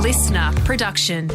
listener production.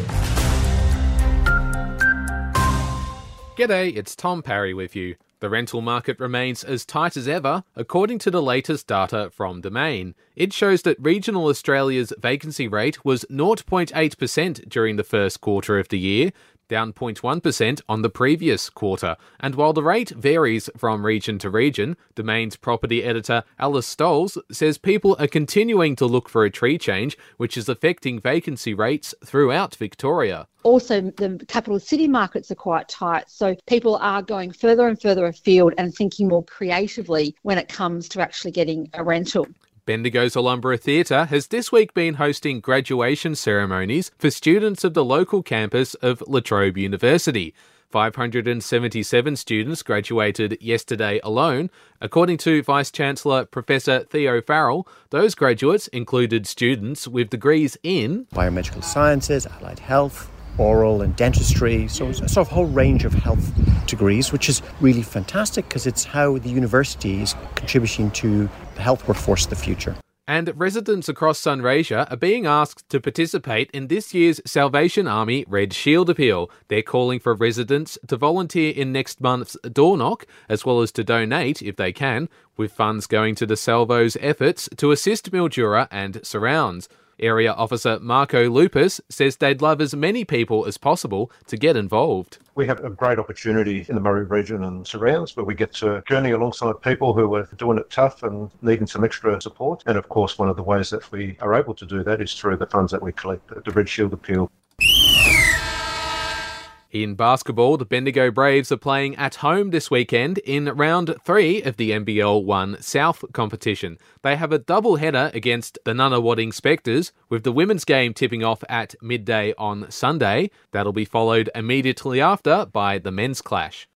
G'day, it's Tom Parry with you. The rental market remains as tight as ever, according to the latest data from Domain. It shows that regional Australia's vacancy rate was 0.8% during the first quarter of the year, down 0.1% on the previous quarter. And while the rate varies from region to region, Domain's property editor Alice Stoles says people are continuing to look for a tree change, which is affecting vacancy rates throughout Victoria. Also, the capital city markets are quite tight, so people are going further and further afield and thinking more creatively when it comes to actually getting a rental. Bendigo's Alumbra Theatre has this week been hosting graduation ceremonies for students of the local campus of La Trobe University. 577 students graduated yesterday alone. According to Vice-Chancellor Professor Theo Farrell, those graduates included students with degrees in biomedical sciences, allied health, oral and dentistry, so it's a sort of whole range of health degrees, which is really fantastic because it's how the university is contributing to the health workforce of the future. And residents across Sunraysia are being asked to participate in this year's Salvation Army Red Shield Appeal. They're calling for residents to volunteer in next month's door knock, as well as to donate if they can, with funds going to the Salvo's efforts to assist Mildura and surrounds. Area Officer Marco Lupus says they'd love as many people as possible to get involved. We have a great opportunity in the Murray region and surrounds where we get to journey alongside people who are doing it tough and needing some extra support. And of course, one of the ways that we are able to do that is through the funds that we collect at the Red Shield Appeal. In basketball, the Bendigo Braves are playing at home this weekend in round 3 of the NBL 1 South competition. They have a double-header against the Nunawading Spectres, with the women's game tipping off at midday on Sunday. That'll be followed immediately after by the men's clash.